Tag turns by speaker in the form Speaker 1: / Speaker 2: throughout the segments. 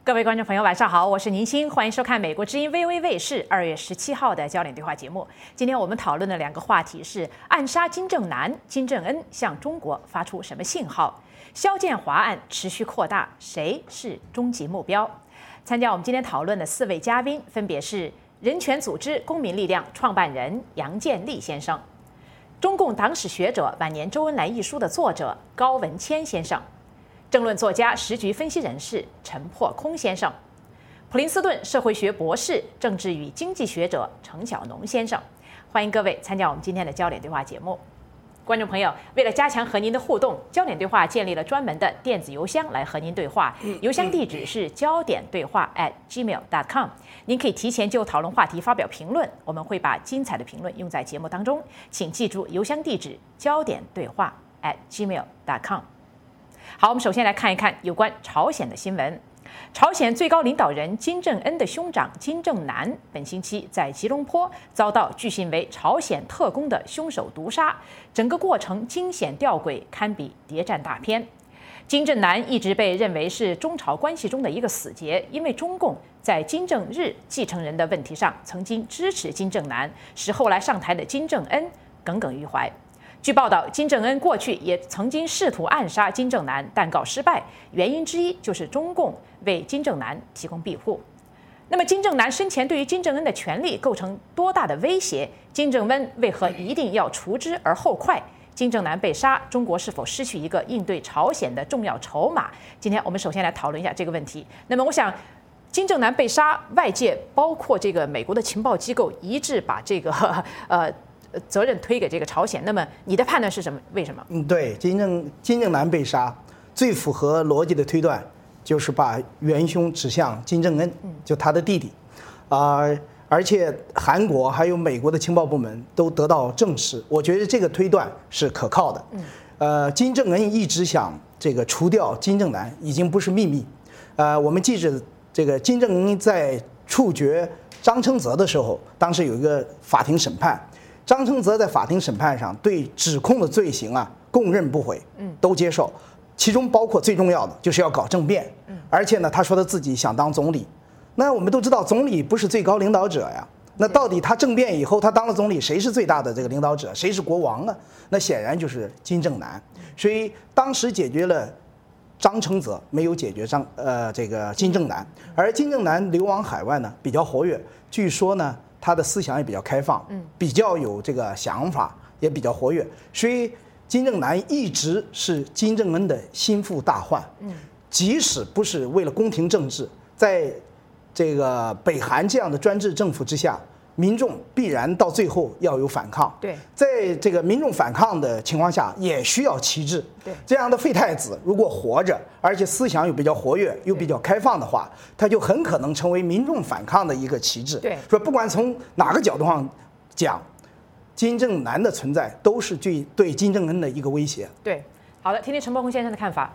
Speaker 1: 各位观众朋友，晚上好，我是宁鑫，欢迎收看美国之音 VOA 卫视2月17号的焦点对话节目。今天我们讨论的2个话题是：暗杀金正男，金正恩向中国发出什么信号？肖建华案持续扩大，谁是终极目标？参加我们今天讨论的4位嘉宾分别是人权组织公民力量创办人杨建立先生，中共党史学者晚年周恩来一书的作者高文谦先生，政论作家、时局分析人士陈破空先生，普林斯顿社会学博士、政治与经济学者程晓农先生。欢迎各位参加我们今天的焦点对话节目。观众朋友，为了加强和您的互动，焦点对话建立了专门的电子邮箱来和您对话，邮箱地址是焦点对话@gmail.com。您可以提前就讨论话题发表评论，我们会把精彩的评论用在节目当中。请记住邮箱地址焦点对话@gmail.com。好，我们首先来看一看有关朝鲜的新闻。朝鲜最高领导人金正恩的兄长金正男本星期在吉隆坡遭到据信为朝鲜特工的凶手毒杀，整个过程惊险吊诡，堪比谍战大片。金正男一直被认为是中朝关系中的一个死结，因为中共在金正日继承人的问题上曾经支持金正男，使后来上台的金正恩耿耿于怀。据报道，金正恩过去也曾经试图暗杀金正男，但告失败，原因之一就是中共为金正男提供庇护。那么，金正男生前对于金正恩的权力构成多大的威胁？金正恩为何一定要除之而后快？金正男被杀，中国是否失去一个应对朝鲜的重要筹码？今天我们首先来讨论一下这个问题。那么，我想，金正男被杀，外界包括这个美国的情报机构一致把这个责任推给这个朝鲜，那么你的判断是什么？为什么？
Speaker 2: 对，金正男被杀，最符合逻辑的推断就是把元凶指向金正恩，就他的弟弟，而且韩国还有美国的情报部门都得到证实，我觉得这个推断是可靠的。金正恩一直想这个除掉金正男，已经不是秘密。我们记着这个金正恩在处决张承泽的时候，当时有一个法庭审判。张承泽在法庭审判上对指控的罪行供认不讳，都接受，其中包括最重要的就是要搞政变，而且呢，他说他自己想当总理。那我们都知道，总理不是最高领导者呀。那到底他政变以后，他当了总理，谁是最大的这个领导者？谁是国王啊？那显然就是金正男。所以当时解决了张承泽，没有解决这个金正男。而金正男流亡海外呢，比较活跃，据说呢，他的思想也比较开放，比较有这个想法，也比较活跃，所以金正男一直是金正恩的心腹大患。即使不是为了宫廷政治，在这个北韩这样的专制政府之下，民众必然到最后要有反抗。
Speaker 1: 对，
Speaker 2: 在这个民众反抗的情况下，也需要旗帜。
Speaker 1: 对，
Speaker 2: 这样的废太子如果活着，而且思想又比较活跃，又比较开放的话，他就很可能成为民众反抗的一个旗帜。
Speaker 1: 对，
Speaker 2: 说不管从哪个角度上讲，金正男的存在都是对金正恩的一个威胁。
Speaker 1: 对，好的，听听陈伯宏先生的看法。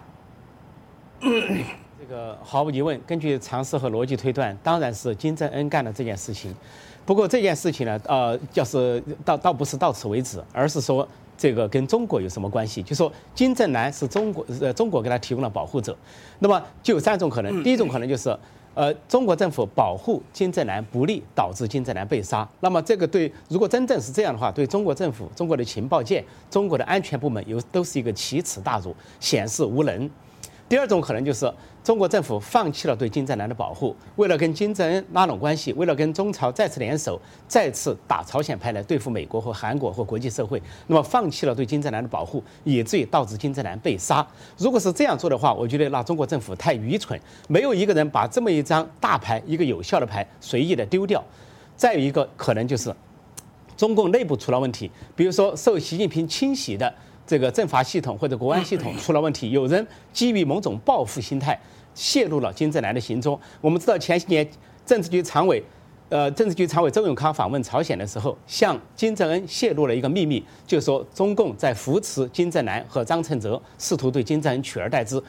Speaker 3: 这个毫无疑问，根据常识和逻辑推断，当然是金正恩干的这件事情。不过这件事情呢，就是倒不是到此为止，而是说这个跟中国有什么关系？就说金正男是中国给他提供了保护者，那么就有3种可能。第一种可能就是，中国政府保护金正男不利，导致金正男被杀。那么这个如果真正是这样的话，对中国政府、中国的情报界、中国的安全部门都是一个奇耻大辱，显示无能。第2种可能就是中国政府放弃了对金正男的保护，为了跟金正恩拉拢关系，为了跟中朝再次联手，再次打朝鲜牌来对付美国和韩国和国际社会，那么放弃了对金正男的保护，以至于导致金正男被杀。如果是这样做的话，我觉得那中国政府太愚蠢，没有一个人把这么一张大牌，一个有效的牌随意的丢掉。再有一个可能就是中共内部出了问题，比如说受习近平清洗的这个政法系统或者国安系统出了问题，有人基于某种报复心态泄露了金正男的行踪。我们知道前些年政治局常委周永康访问朝鲜的时候，向金正恩泄露了一个秘密，就是说中共在扶持金正男和张承泽，试图对金正恩取而代之。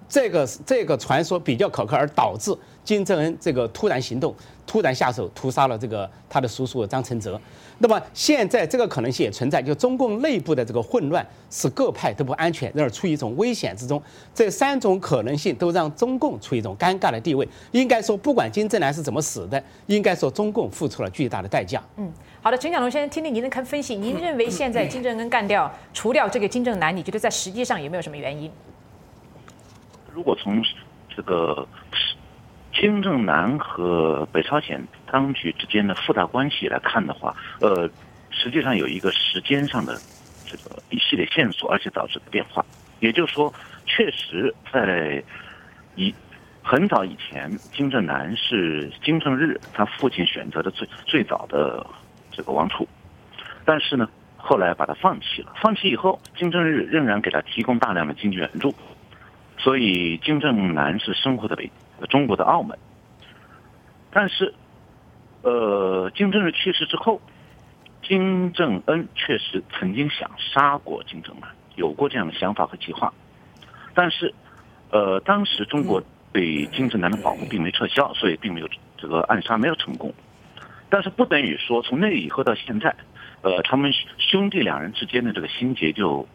Speaker 3: 这个传说比较可靠，而导致金正恩这个突然行动、突然下手屠杀了这个他的叔叔张承泽。那么现在这个可能性也存在，就中共内部的这个混乱使各派都不安全，而处于一种危险之中。这3种可能性都让中共处于一种尴尬的地位。应该说，不管金正男是怎么死的，应该说中共付出了巨大的代价。
Speaker 1: 好的，陈小龙先生，听听您的分析。您认为现在金正恩除掉这个金正男，你觉得在实际上有没有什么原因？
Speaker 4: 如果从这个金正男和北朝鲜当局之间的附带关系来看的话，实际上有一个时间上的这个一系列线索，而且导致的变化。也就是说，确实在很早以前，金正男是金正日他父亲选择的最早的这个王储，但是呢，后来把他放弃了。放弃以后，金正日仍然给他提供大量的经济援助，所以金正男是生活在中国的澳门。但是，金正日去世之后，金正恩确实曾经想杀过金正男，有过这样的想法和计划。但是，当时中国对金正男的保护并没撤销，所以并没有这个暗杀没有成功。但是不等于说从那以后到现在，他们兄弟2人之间的这个心结就，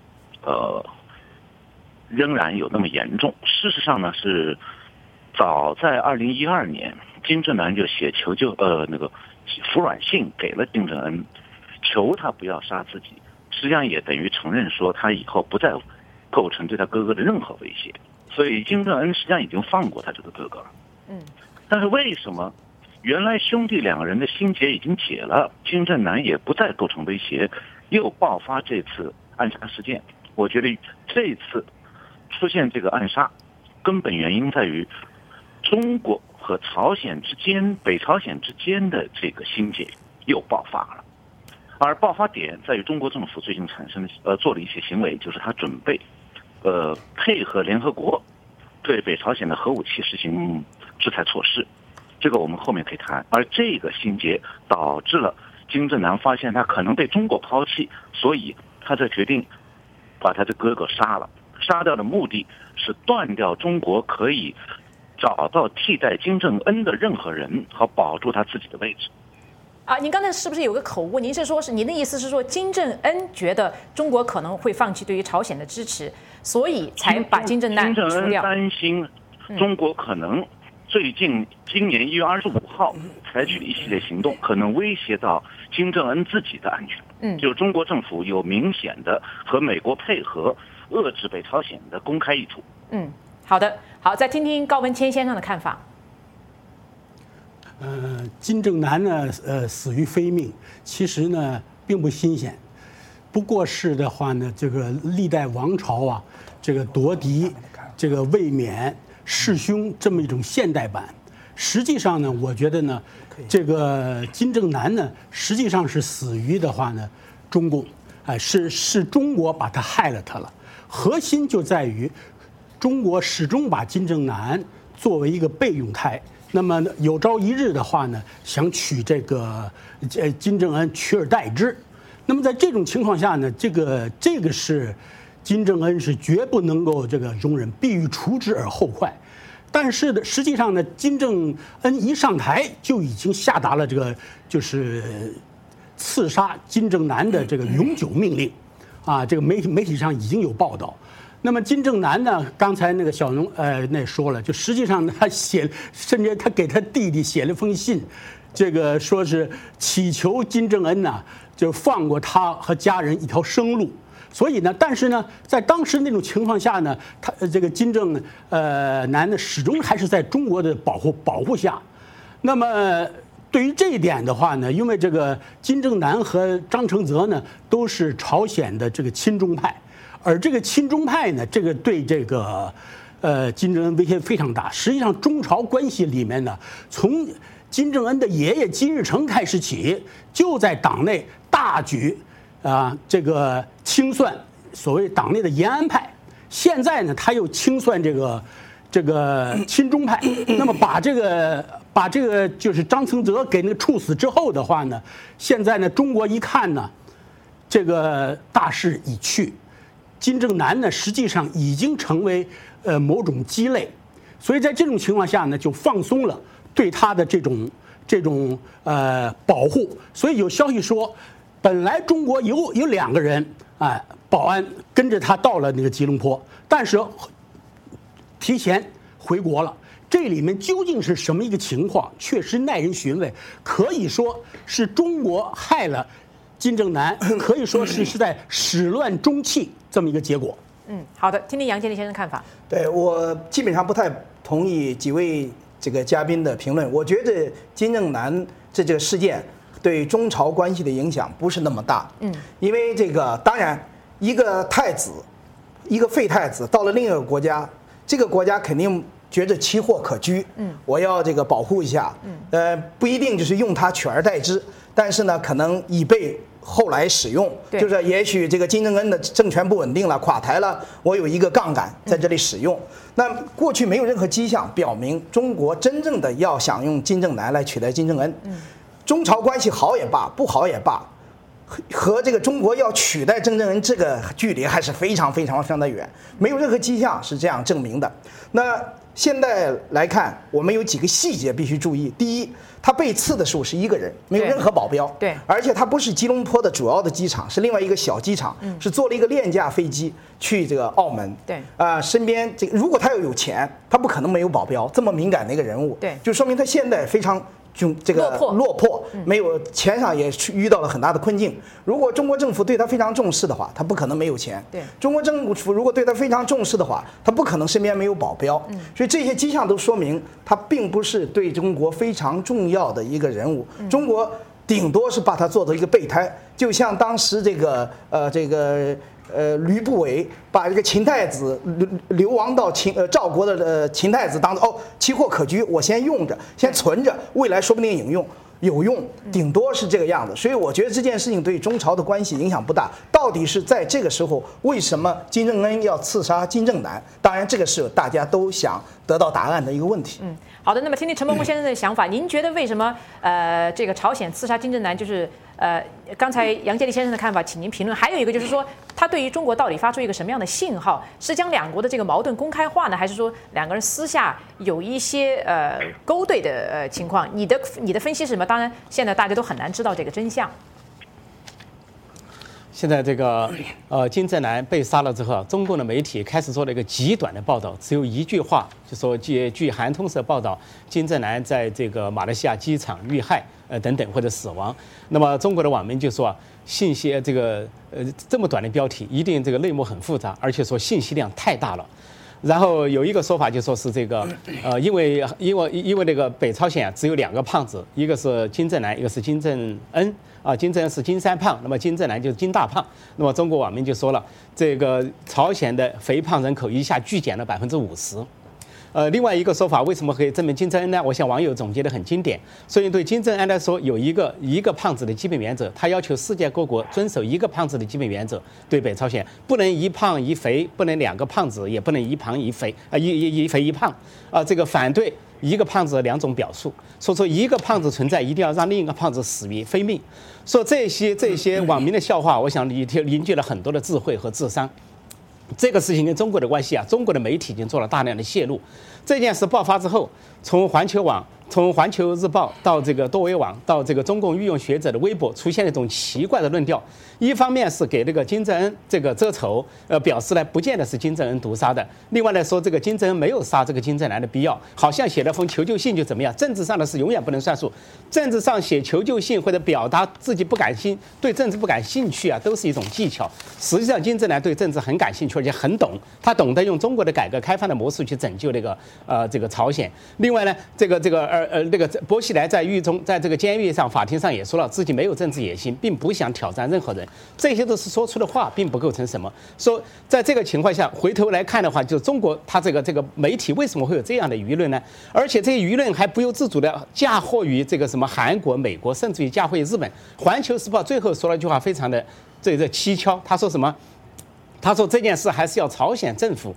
Speaker 4: 仍然有那么严重。事实上呢，是早在2012年，金正男就写服软信给了金正恩，求他不要杀自己，实际上也等于承认说他以后不再构成对他哥哥的任何威胁。所以金正恩实际上已经放过他这个哥哥了。但是为什么原来兄弟2个人的心结已经解了，金正男也不再构成威胁，又爆发这次暗杀事件？我觉得这次出现这个暗杀，根本原因在于中国和朝鲜之间、北朝鲜之间的这个心结又爆发了，而爆发点在于中国政府最近做了一些行为，就是他准备配合联合国对北朝鲜的核武器实行制裁措施，这个我们后面可以谈。而这个心结导致了金正男发现他可能被中国抛弃，所以他才决定把他的哥哥杀了。杀掉的目的是断掉中国可以找到替代金正恩的任何人，和保住他自己的位置。
Speaker 1: 您刚才是不是有个口误？您的意思是说，金正恩觉得中国可能会放弃对于朝鲜的支持，所以才把金正男除掉。
Speaker 4: 金正恩担心中国可能今年1月25号采取一系列行动，可能威胁到金正恩自己的安全。就中国政府有明显的和美国配合遏制北朝鲜的公开意图。
Speaker 1: 好的，好，再听听高文谦先生的看法。
Speaker 5: 金正男呢，死于非命，其实呢并不新鲜。不过是的话呢，这个历代王朝啊，这个夺嫡、这个卫冕、弑兄这么一种现代版。实际上呢，我觉得呢，这个金正男呢，实际上是死于的话呢，中共，是中国把他害了他了。核心就在于，中国始终把金正男作为一个备用态。那么有朝一日的话呢，想取这个金正恩取而代之。那么在这种情况下呢，这个是金正恩是绝不能够这个容忍，必欲除之而后快。但是的，实际上呢，金正恩一上台就已经下达了这个就是刺杀金正男的这个永久命令，这个媒体上已经有报道。那么金正男呢？刚才那个小农那说了，就实际上他甚至他给他弟弟写了封信，这个说是祈求金正恩呢就放过他和家人一条生路。所以呢，但是呢，在当时那种情况下呢，他这个金正男呢始终还是在中国的保护下。那么对于这一点的话呢，因为这个金正男和张承泽呢都是朝鲜的这个亲中派。而这个亲中派呢，这个对这个金正恩威胁非常大。实际上，中朝关系里面呢，从金正恩的爷爷金日成开始起，就在党内大举这个清算所谓党内的延安派。现在呢，他又清算这个亲中派。那么把这个就是张承泽给那个处死之后的话呢，现在呢，中国一看呢，这个大势已去。金正男呢，实际上已经成为某种鸡肋，所以在这种情况下呢，就放松了对他的这种保护。所以有消息说，本来中国有2个人保安跟着他到了那个吉隆坡，但是提前回国了。这里面究竟是什么一个情况？确实耐人寻味。可以说是中国害了金正男，可以说是在始乱终弃这么一个结果。
Speaker 1: 好的，听听杨建立先生看法。
Speaker 2: 对，我基本上不太同意几位这个嘉宾的评论。我觉得金正男这个事件对中朝关系的影响不是那么大。因为这个当然一个太子，一个废太子到了另一个国家，这个国家肯定觉得奇货可居，我要这个保护一下，不一定就是用它取而代之，但是呢，可能以备后来使用，就是也许这个金正恩的政权不稳定了，垮台了，我有一个杠杆在这里使用。那过去没有任何迹象表明中国真正的要想用金正男来取代金正恩，中朝关系好也罢，不好也罢，和这个中国要取代金正恩这个距离还是非常非常的远，没有任何迹象是这样证明的。那现在来看，我们有几个细节必须注意。第一，他被刺的时候是1个人，没有任何保镖，
Speaker 1: 对，
Speaker 2: 而且他不是吉隆坡的主要的机场，是另外一个小机场，是坐了一个廉价飞机去这个澳门，
Speaker 1: 对，
Speaker 2: 身边这个如果他要有钱，他不可能没有保镖，这么敏感的一个人物，
Speaker 1: 对，
Speaker 2: 就说明他现在非常这个落魄，没有钱上也遇到了很大的困境。如果中国政府对他非常重视的话，他不可能没有钱。
Speaker 1: 对，
Speaker 2: 中国政府如果对他非常重视的话，他不可能身边没有保镖。所以这些迹象都说明他并不是对中国非常重要的一个人物。中国顶多是把他做成一个备胎，就像当时这个吕不韦把这个秦太子流亡到赵国的秦太子当做奇货可居，我先用着，先存着，未来说不定有用，顶多是这个样子。所以我觉得这件事情对中朝的关系影响不大。到底是在这个时候，为什么金正恩要刺杀金正男？当然，这个是大家都想得到答案的一个问题。
Speaker 1: 好的，那么听听陈伯木先生的想法，您觉得为什么这个朝鲜刺杀金正男就是刚才杨建立先生的看法，请您评论。还有一个就是说，他对于中国到底发出一个什么样的信号？是将两国的这个矛盾公开化呢，还是说两个人私下有一些勾兑的情况？你的分析是什么？当然，现在大家都很难知道这个真相。
Speaker 3: 现在这个金正男被杀了之后，中共的媒体开始做了一个极短的报道，只有一句话，就说据韩通社报道，金正男在这个马来西亚机场遇害等等或者死亡。那么中国的网民就说，信息这个这么短的标题，一定这个内幕很复杂，而且说信息量太大了。然后有一个说法就说是这个因为那个北朝鲜只有2个胖子，一个是金正男，一个是金正恩。金正恩是金三胖，那么金正男就是金大胖。那么中国网民就说了，这个朝鲜的肥胖人口一下剧减了50%。另外一个说法，为什么可以证明金正恩呢？我想网友总结得很经典。所以对金正恩来说，有一个胖子的基本原则，他要求世界各国遵守一个胖子的基本原则。对北朝鲜，不能一胖一肥，不能2个胖子，也不能一胖一肥，一肥一胖。这个反对一个胖子2种表述，说一个胖子存在，一定要让另一个胖子死于非命。说这些网民的笑话，我想凝聚了很多的智慧和智商。这个事情跟中国的关系中国的媒体已经做了大量的泄露。这件事爆发之后，从环球日报到这个多维网，到这个中共御用学者的微博，出现了一种奇怪的论调。一方面是给这个金正恩这个遮丑，表示呢不见得是金正恩毒杀的；另外来说，这个金正恩没有杀这个金正男的必要，好像写了封求救信就怎么样。政治上的事永远不能算数，政治上写求救信或者表达自己对政治不感兴趣都是一种技巧。实际上，金正男对政治很感兴趣，而且很懂，他懂得用中国的改革开放的模式去拯救这个朝鲜。另外呢，这个薄熙来在这个监狱上法庭上也说了，自己没有政治野心，并不想挑战任何人，这些都是说出的话，并不构成什么。说在这个情况下，回头来看的话，就是中国它这个媒体为什么会有这样的舆论呢？而且这些舆论还不由自主的嫁祸于这个什么韩国、美国，甚至于嫁祸于日本。环球时报最后说了一句话，非常的蹊跷，他说什么？他说这件事还是要朝鲜政府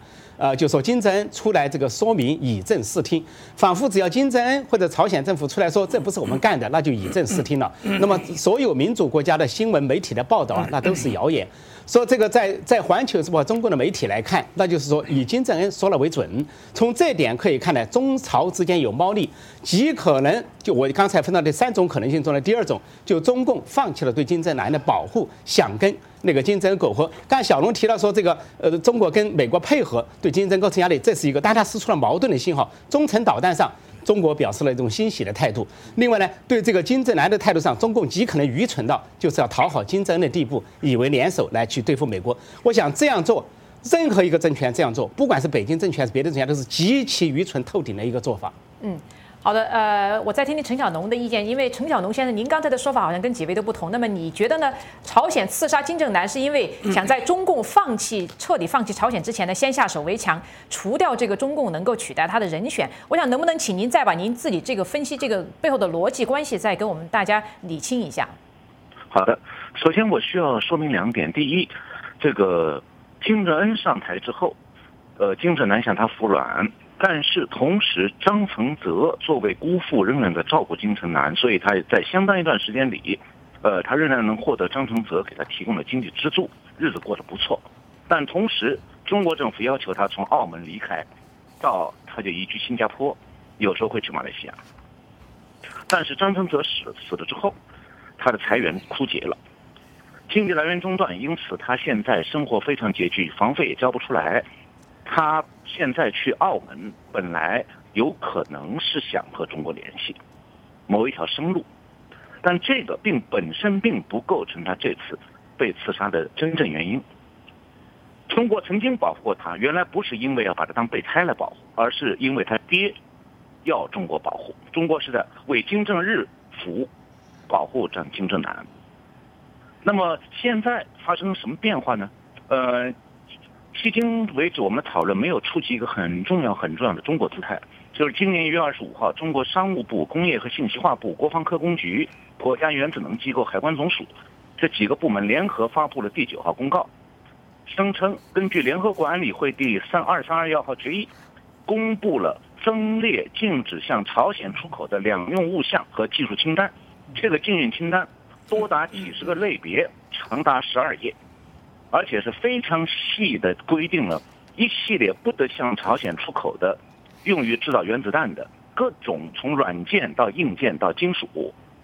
Speaker 3: 就说金正恩出来这个说明以正视听，仿佛只要金正恩或者朝鲜政府出来说这不是我们干的，那就以正视听了。那么所有民主国家的新闻媒体的报道啊，那都是谣言。说这个在环球时报中国的媒体来看，那就是说以金正恩说了为准。从这点可以看来，中朝之间有猫腻，极可能就我刚才分到的3种可能性中的第2种，就中共放弃了对金正男的保护，想跟那个金正恩苟合。刚才小龙提到说这个中国跟美国配合对金正恩构成压力，这是一个，但它释出了矛盾的信号。中程导弹上，中国表示了一种欣喜的态度。另外呢，对这个金正男的态度上，中共极可能愚蠢到就是要讨好金正恩的地步，以为联手来去对付美国。我想这样做，任何一个政权这样做，不管是北京政权还是别的政权，都是极其愚蠢透顶的一个做法。
Speaker 1: 好的，我再听听陈小农的意见，因为陈小农先生，您刚才的说法好像跟几位都不同。那么你觉得呢？朝鲜刺杀金正男是因为想在中共彻底放弃朝鲜之前呢，先下手为强，除掉这个中共能够取代他的人选。我想能不能请您再把您自己这个分析这个背后的逻辑关系再跟我们大家理清一下？
Speaker 4: 好的，首先我需要说明2点。第一，这个金正恩上台之后，金正男向他服软。但是同时，张承泽作为姑父仍然在照顾金正男，所以他在相当一段时间里，他仍然能获得张承泽给他提供的经济支柱，日子过得不错。但同时，中国政府要求他从澳门离开，到他就移居新加坡，有时候会去马来西亚。但是张承泽死了之后，他的财源枯竭了，经济来源中断，因此他现在生活非常拮据，房费也交不出来。他现在去澳门，本来有可能是想和中国联系某一条生路，但这个本身并不构成他这次被刺杀的真正原因。中国曾经保护过他，原来不是因为要把他当备胎来保护，而是因为他爹要中国保护，中国是在为金正日服，保护金正男。那么现在发生什么变化呢？迄今为止，我们的讨论没有触及一个很重要的中国姿态，就是今年1月25号，中国商务部、工业和信息化部、国防科工局、国家原子能机构、海关总署这几个部门联合发布了第9号公告，声称根据联合国安理会第2321号决议，公布了增列禁止向朝鲜出口的两用物项和技术清单。这个禁运清单多达几十个类别，长达12页。而且是非常细的规定了一系列不得向朝鲜出口的用于制造原子弹的各种，从软件到硬件到金属。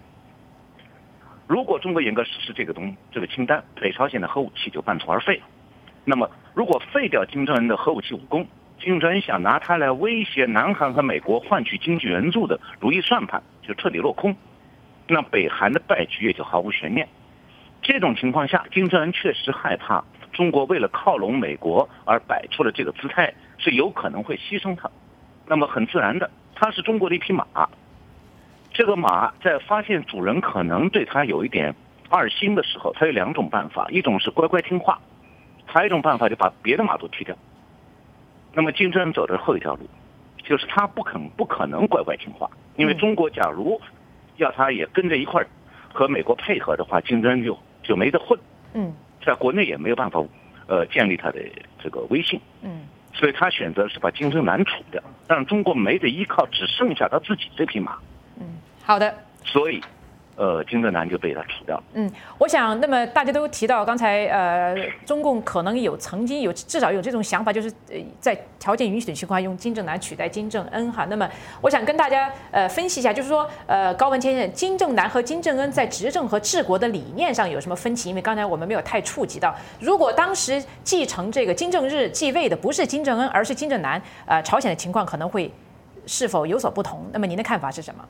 Speaker 4: 如果中国严格实施这个清单，北朝鲜的核武器就半途而废了。那么如果废掉金正恩的核武器武功，金正恩想拿它来威胁南韩和美国换取经济援助的如意算盘就彻底落空，那北韩的败局也就毫无悬念。这种情况下，金正恩确实害怕中国为了靠拢美国而摆出了这个姿态，是有可能会牺牲他。那么很自然的，他是中国的一匹马，这个马在发现主人可能对他有一点二心的时候，他有2种办法，一种是乖乖听话，还有一种办法就把别的马都踢掉。那么金正恩走的后一条路，就是他不可能乖乖听话，因为中国假如要他也跟着一块儿和美国配合的话，金正恩就没得混，在国内也没有办法建立他的这个威信，所以他选择是把金正男除掉，让中国没得依靠，只剩下他自己这匹马。
Speaker 1: 好的。
Speaker 4: 所以金正男就被他除掉了。
Speaker 1: 我想，那么大家都提到，刚才中共可能曾经至少有这种想法，就是在条件允许的情况下用金正男取代金正恩哈。那么我想跟大家分析一下，就是说高文先生，金正男和金正恩在执政和治国的理念上有什么分歧？因为刚才我们没有太触及到，如果当时继承这个金正日继位的不是金正恩，而是金正男，朝鲜的情况可能会是否有所不同？那么您的看法是什么？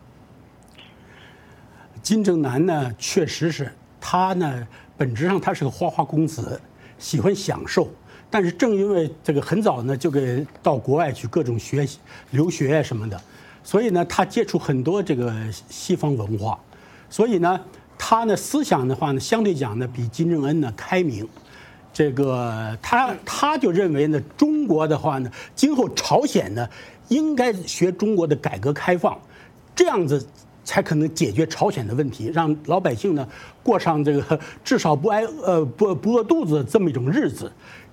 Speaker 5: 金正男呢，确实是他呢，本质上他是个花花公子，喜欢享受。但是正因为这个很早呢就给到国外去各种学习、留学啊什么的，所以呢他接触很多这个西方文化，所以呢他呢思想的话呢，相对讲呢比金正恩呢开明。这个他就认为呢，中国的话呢，今后朝鲜呢应该学中国的改革开放，这样子才可能解决朝鲜的问题，让老百姓呢过上这个至少不饿肚子这么一种日子。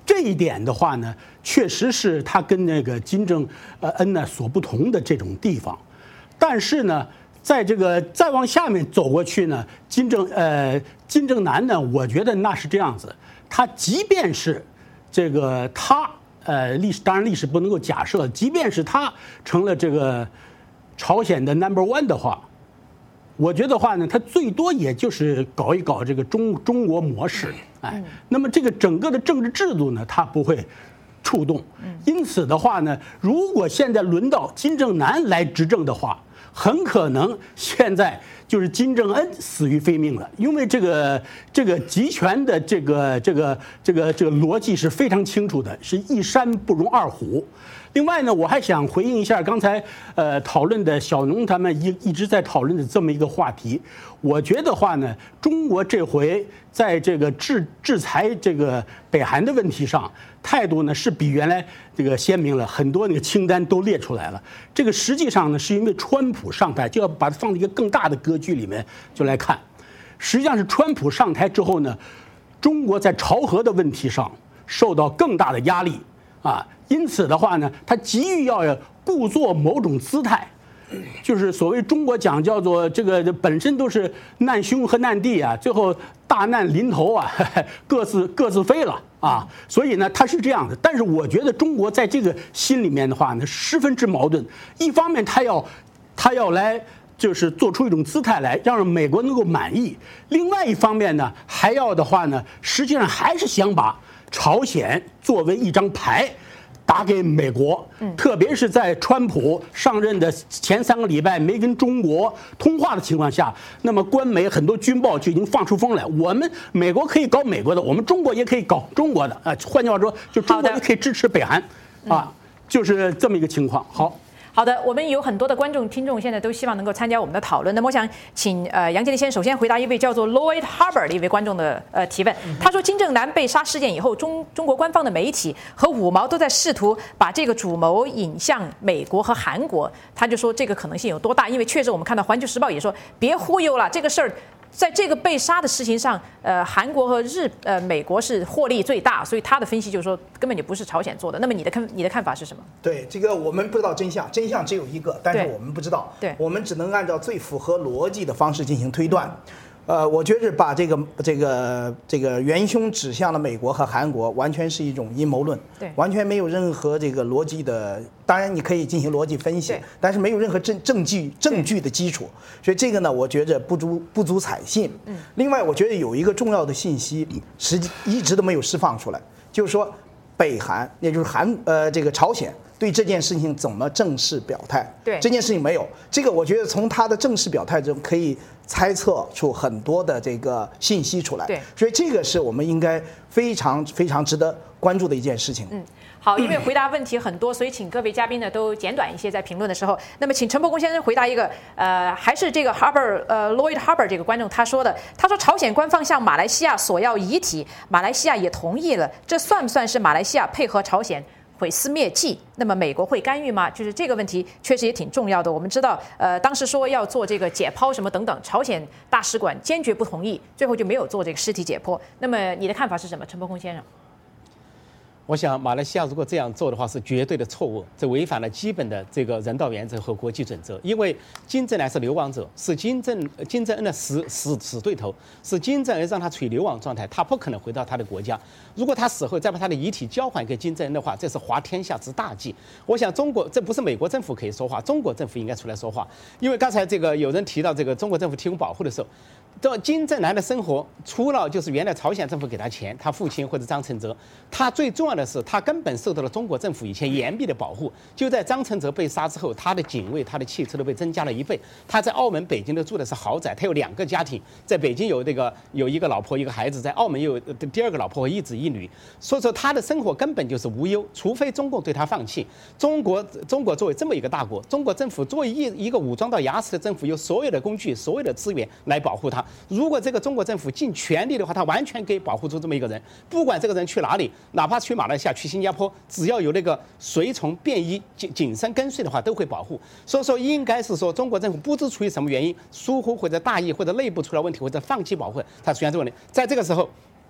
Speaker 5: 这一点的话呢，确实是他跟那个金正恩呢所不同的这种地方。但是呢，在这个再往下面走过去呢，金正男呢，我觉得那是这样子，他即便是这个他当然历史不能够假设，即便是他成了这个朝鲜的 No.1 的话，我觉得话呢，他最多也就是搞一搞这个中国模式，哎，那么这个整个的政治制度呢，他不会触动。因此的话呢，如果现在轮到金正男来执政的话，很可能现在就是金正恩死于非命了，因为这个集权的这个逻辑是非常清楚的，是一山不容二虎。另外呢，我还想回应一下刚才讨论的小农他们一直在讨论的这么一个话题。我觉得话呢，中国这回在这个制裁这个北韩的问题上，态度呢是比原来这个鲜明了很多，那个清单都列出来了。这个实际上呢，是因为川普上台，就要把它放在一个更大的格局里面就来看。实际上是川普上台之后呢，中国在朝核的问题上受到更大的压力啊。因此的话呢，他急于要故作某种姿态，就是所谓中国讲叫做这个本身都是难兄和难弟啊，最后大难临头啊，各自飞了啊。所以呢，他是这样的。但是我觉得中国在这个心里面的话呢，十分之矛盾。一方面他要来就是做出一种姿态来，让美国能够满意；另外一方面呢，还要的话呢，实际上还是想把朝鲜作为一张牌打给美国，特别是在川普上任的前3个礼拜没跟中国通话的情况下，那么官媒很多军报就已经放出风来，我们美国可以搞美国的，我们中国也可以搞中国的啊。换句话说，就中国也可以支持北韩啊，就是这么一个情况。
Speaker 1: 好的，我们有很多的观众、听众现在都希望能够参加我们的讨论。那么我想请杨建立先生首先回答一位叫做 Lloyd Harbour 的一位观众的提问。他说，金正男被杀事件以后，中国官方的媒体和五毛都在试图把这个主谋引向美国和韩国。他就说这个可能性有多大？因为确实我们看到《环球时报》也说，别忽悠了，这个事儿。在这个被杀的事情上，韩国和美国是获利最大，所以他的分析就是说根本就不是朝鲜做的。那么你的看法是什么？
Speaker 2: 对，这个我们不知道真相，真相只有一个，但是我们不知道，
Speaker 1: 对，
Speaker 2: 我们只能按照最符合逻辑的方式进行推断。我觉得把这个元凶指向了美国和韩国，完全是一种阴谋论，
Speaker 1: 对，
Speaker 2: 完全没有任何这个逻辑的。当然你可以进行逻辑分析，但是没有任何证据的基础，所以这个呢，我觉着不足采信。另外，我觉得有一个重要的信息，一直都没有释放出来，就是说北韩，也就是这个朝鲜。对这件事情怎么正式表态？
Speaker 1: 对
Speaker 2: 这件事情没有，这个我觉得从他的正式表态中可以猜测出很多的这个信息出来。
Speaker 1: 对，
Speaker 2: 所以这个是我们应该非常非常值得关注的一件事情。
Speaker 1: 好，因为回答问题很多，所以请各位嘉宾呢都简短一些，在评论的时候。那么，请陈伯公先生回答一个，还是这个 Lloyd Harbour 这个观众他说朝鲜官方向马来西亚索要遗体，马来西亚也同意了，这算不算是马来西亚配合朝鲜毁尸灭迹？那么美国会干预吗？就是这个问题确实也挺重要的。我们知道，当时说要做这个解剖什么等等，朝鲜大使馆坚决不同意，最后就没有做这个尸体解剖。那么你的看法是什么，陈伯公先生？
Speaker 3: 我想，马来西亚如果这样做的话，是绝对的错误，这违反了基本的这个人道原则和国际准则。因为金正男是流亡者，是金正恩的死对头，是金正恩让他处于流亡状态，他不可能回到他的国家。如果他死后再把他的遗体交还给金正恩的话，这是滑天下之大稽。我想，这不是美国政府可以说话，中国政府应该出来说话。因为刚才这个有人提到这个中国政府提供保护的时候，金正男的生活除了就是原来朝鲜政府给他钱，他父亲或者张承泽，他最重要的是他根本受到了中国政府以前严密的保护。就在张承泽被杀之后，他的警卫、他的汽车都被增加了1倍。他在澳门、北京都住的是豪宅，他有2个家庭，在北京有一个老婆、一个孩子，在澳门有第2个老婆和1子1女。所以说他的生活根本就是无忧，除非中共对他放弃。中国作为这么一个大国，中国政府作为一个武装到牙齿的政府，有所有的工具、所有的资源来保护他。如果这个中国政府尽全力的话，他完全可以保护出这么一个人，不管这个人去哪里，哪怕去马来西亚、去新加坡，只要有那个随从便衣紧身跟随的话，都会保护。所以说，应该是说中国政府不知出于什么原因疏忽或者大意或者内部出了问题或者放弃保护，他出现这个问题。在这个时候，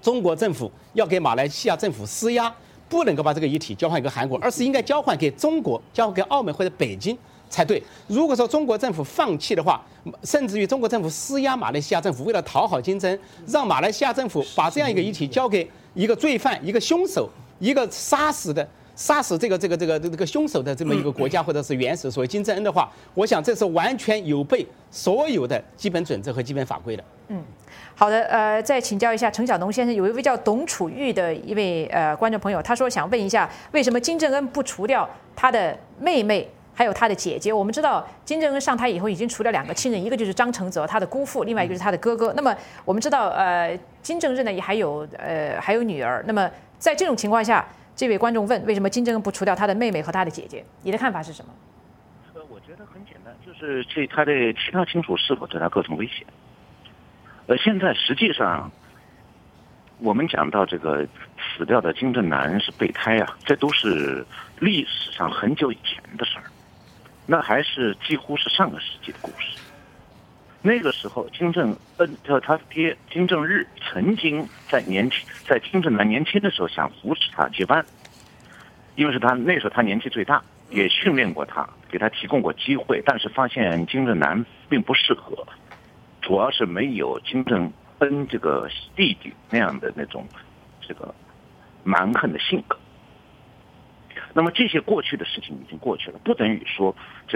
Speaker 3: 中国政府要给马来西亚政府施压，不能够把这个遗体交换给韩国，而是应该交换给中国，交换给澳门或者北京才对。如果说中国政府放弃的话，甚至于中国政府施压马来西亚政府，为了讨好金正恩，让马来西亚政府把这样一个遗体交给一个罪犯、一个凶手、一个杀死这个凶手的这么一个国家或者是元首，所谓金正恩的话，我想这是完全有悖所有的基本准则和基本法规的。
Speaker 1: 好的，再请教一下陈晓农先生，有一位叫董楚玉的一位观众朋友，他说想问一下，为什么金正恩不除掉他的妹妹？还有他的姐姐，我们知道金正恩上台以后已经除了2个亲人，一个就是张承泽他的姑父，另外一个就是他的哥哥。那么我们知道，金正日呢也还有女儿。那么在这种情况下，这位观众问，为什么金正恩不除掉他的妹妹和他的姐姐？你的看法是什么？
Speaker 4: 我觉得很简单，就是他的其他亲属是否对他构成威胁。现在实际上，我们讲到这个死掉的金正男是备胎啊，这都是历史上很久以前的事儿。那还是几乎是上个世纪的故事。那个时候，金正恩他爹金正日曾经在金正男年轻的时候想扶持他接班，因为是那时候他年纪最大，也训练过他，给他提供过机会，但是发现金正男并不适合，主要是没有金正恩这个弟弟那样的那种这个蛮横的性格。那么这些过去的事情已经过去了，不等于说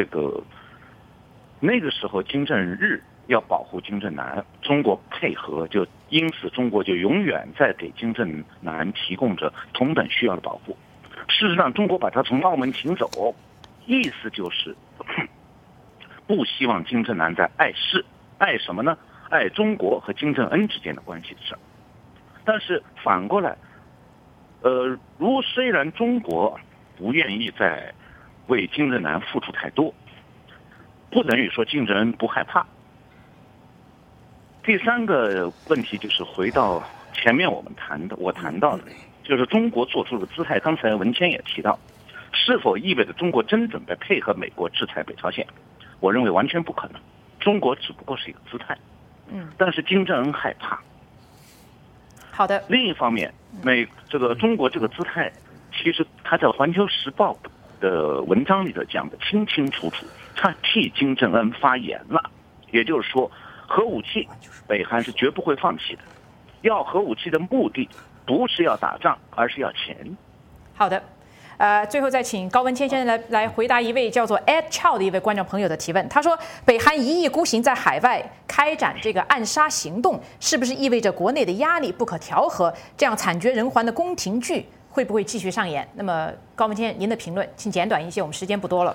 Speaker 4: 那个时候金正日要保护金正男，中国配合，就因此中国就永远在给金正男提供着同等需要的保护。事实上，中国把他从澳门请走，意思就是不希望金正男在碍事，碍什么呢？碍中国和金正恩之间的关系的事儿。但是反过来，虽然中国不愿意再为金正男付出太多，不等于说金正恩不害怕。第三个问题就是回到前面我谈到的，就是中国做出的姿态，刚才文谦也提到，是否意味着中国真准备配合美国制裁北朝鲜？我认为完全不可能，中国只不过是一个姿态。但是金正恩害怕。
Speaker 1: 好的。
Speaker 4: 另一方面，中国这个姿态，其实他在《环球时报》的文章里头讲的清清楚楚，他替金正恩发言了。也就是说，核武器北韩是绝不会放弃的。要核武器的目的不是要打仗，而是要钱。
Speaker 1: 好的。最后再请高文谦先生来回答一位叫做 Ed Chow 的一位观众朋友的提问。他说，北韩一意孤行在海外开展这个暗杀行动，是不是意味着国内的压力不可调和？这样惨绝人寰的宫廷剧会不会继续上演？那么高文谦，您的评论请简短一些，我们时间不多了。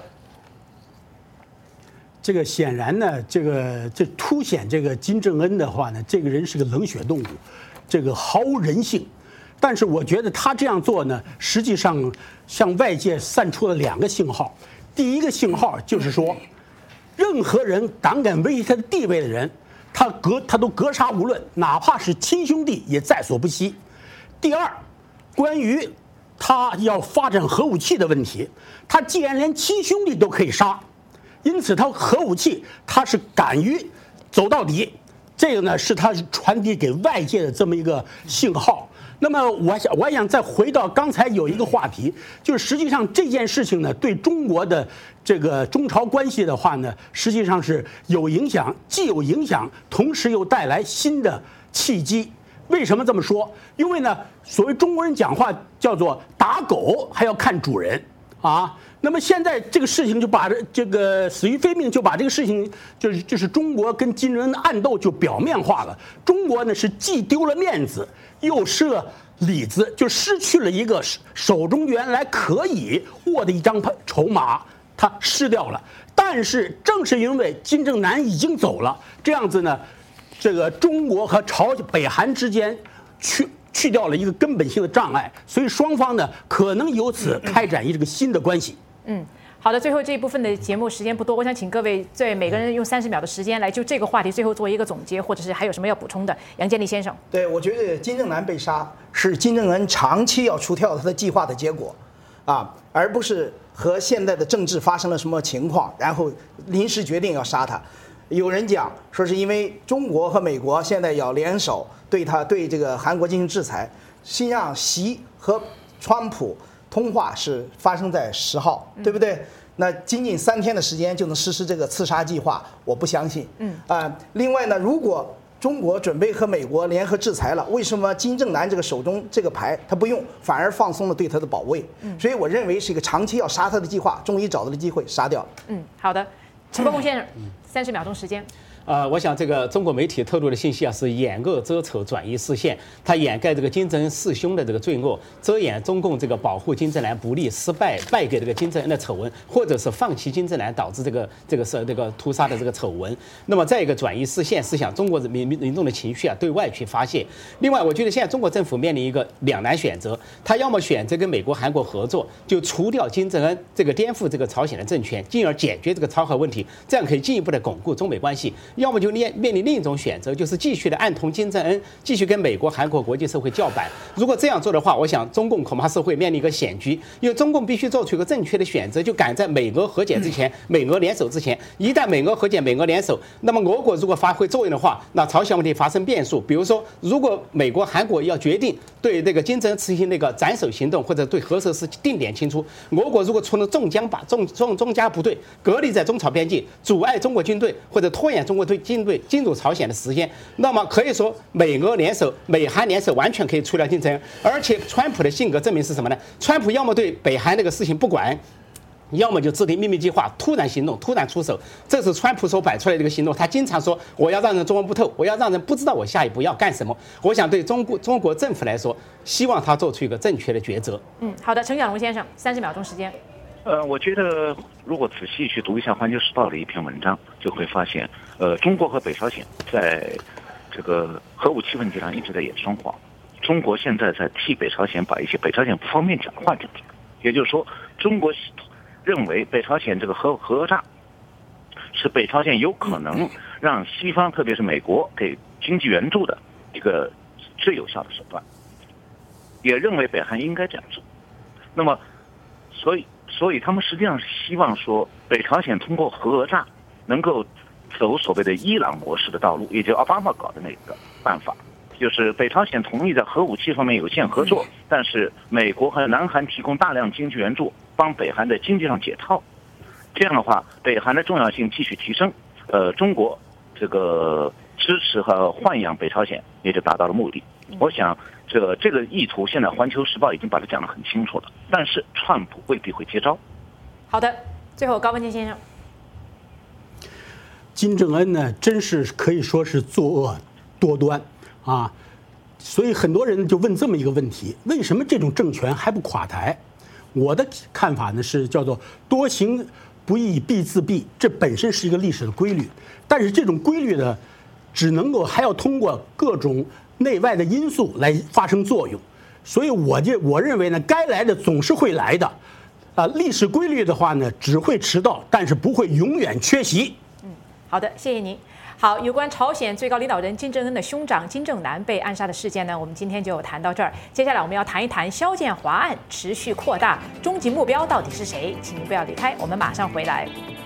Speaker 5: 这个显然呢，这凸显这个金正恩的话呢，这个人是个冷血动物，这个毫无人性。但是我觉得他这样做呢，实际上向外界散出了2个信号。第一个信号就是说，任何人胆敢威胁他的地位的人，他都格杀无论，哪怕是亲兄弟也在所不惜。第二，关于他要发展核武器的问题，他既然连亲兄弟都可以杀，因此他核武器他是敢于走到底。这个呢是他传递给外界的这么一个信号。那么我想再回到刚才有一个话题，就是实际上这件事情呢，对中国的这个中朝关系的话呢，实际上是有影响，既有影响，同时又带来新的契机。为什么这么说？因为呢，所谓中国人讲话叫做打狗还要看主人啊。那么现在这个事情就把这个死于非命，就把这个事情就是中国跟金正恩的暗斗就表面化了。中国呢是既丢了面子，又失了里子，就失去了一个手中原来可以握的一张筹码，它失掉了。但是正是因为金正男已经走了，这样子呢，这个中国和北韩之间去掉了一个根本性的障碍，所以双方呢可能由此开展这个新的关系。
Speaker 1: 好的，最后这一部分的节目时间不多，我想请各位每个人用30秒的时间来就这个话题最后做一个总结，或者是还有什么要补充的。杨建立先生，
Speaker 2: 对，我觉得金正男被杀是金正恩长期要除掉他的计划的结果，而不是和现在的政治发生了什么情况，然后临时决定要杀他。 有人讲说是因为中国和美国现在要联手对这个韩国进行制裁，实际上习和川普通话是发生在10号，对不对？那仅仅3天的时间就能实施这个刺杀计划，我不相信。另外呢，如果中国准备和美国联合制裁了，为什么金正男这个手中这个牌他不用，反而放松了对他的保卫？所以我认为是一个长期要杀他的计划，终于找到了机会杀掉了。
Speaker 1: 好的，陈伯公先生，30秒钟时间。
Speaker 3: 我想这个中国媒体透露的信息是掩恶遮丑，转移视线，它掩盖这个金正恩弑兄的这个罪恶，遮掩中共这个保护金正男不利失败败给这个金正恩的丑闻，或者是放弃金正男导致这个屠杀的这个丑闻。那么再一个转移视线，是想中国民众的情绪对外去发泄。另外，我觉得现在中国政府面临一个两难选择，他要么选择跟美国、韩国合作，就除掉金正恩这个颠覆这个朝鲜的政权，进而解决这个朝核问题，这样可以进一步的巩固中美关系。要么就面临另一种选择，就是继续的暗通金正恩，继续跟美国、韩国国际社会叫板。如果这样做的话，我想中共恐怕是会面临一个险局，因为中共必须做出一个正确的选择，就赶在美俄和解之前、美俄联手之前。一旦美俄和解、美俄联手，那么俄国如果发挥作用的话，那朝鲜问题发生变数。比如说，如果美国、韩国要决定对这个金正恩实行那个斩首行动，或者对核设施定点清除，俄国如果出了中加部队隔离在中朝边境，阻碍中国军队或者拖延中国军队进入朝鲜的时间，那么可以说美俄联手、美韩联手完全可以除掉金正恩。而且川普的性格证明是什么呢？川普要么对北韩那个事情不管，要么就制定秘密计划，突然行动，突然出手。这是川普所摆出来的一个行动。他经常说我要让人捉摸不透，我要让人不知道我下一步要干什么。我想对中国政府来说，希望他做出一个正确的抉择。
Speaker 1: 好的，陈小龙先生，30秒钟时间。
Speaker 4: 我觉得如果仔细去读一下《环球时报》的一篇文章，就会发现，中国和北朝鲜在这个核武器问题上一直在演双簧。中国现在在替北朝鲜把一些北朝鲜不方便讲的话讲出来，也就是说，中国认为北朝鲜这个核炸是北朝鲜有可能让西方，特别是美国给经济援助的一个最有效的手段，也认为北韩应该这样做。那么，所以他们实际上是希望说，北朝鲜通过核炸能够走所谓的伊朗模式的道路，也就是奥巴马搞的那个办法，就是北朝鲜同意在核武器方面有限合作，但是美国和南韩提供大量经济援助，帮北韩在经济上解套。这样的话，北韩的重要性继续提升，中国这个支持和豢养北朝鲜也就达到了目的。我想这个意图，现在《环球时报》已经把它讲得很清楚了，但是川普未必会接招。
Speaker 1: 好的，最后高文健先生，
Speaker 5: 金正恩呢，真是可以说是作恶多端啊，所以很多人就问这么一个问题：为什么这种政权还不垮台？我的看法呢是叫做多行不义必自毙，这本身是一个历史的规律，但是这种规律呢，只能够还要通过各种内外的因素来发生作用，所以我认为呢，该来的总是会来的，历史规律的话呢，只会迟到，但是不会永远缺席。
Speaker 1: 好的，谢谢您。好，有关朝鲜最高领导人金正恩的兄长金正男被暗杀的事件呢，我们今天就谈到这儿。接下来我们要谈一谈肖建华案持续扩大，终极目标到底是谁？请您不要离开，我们马上回来。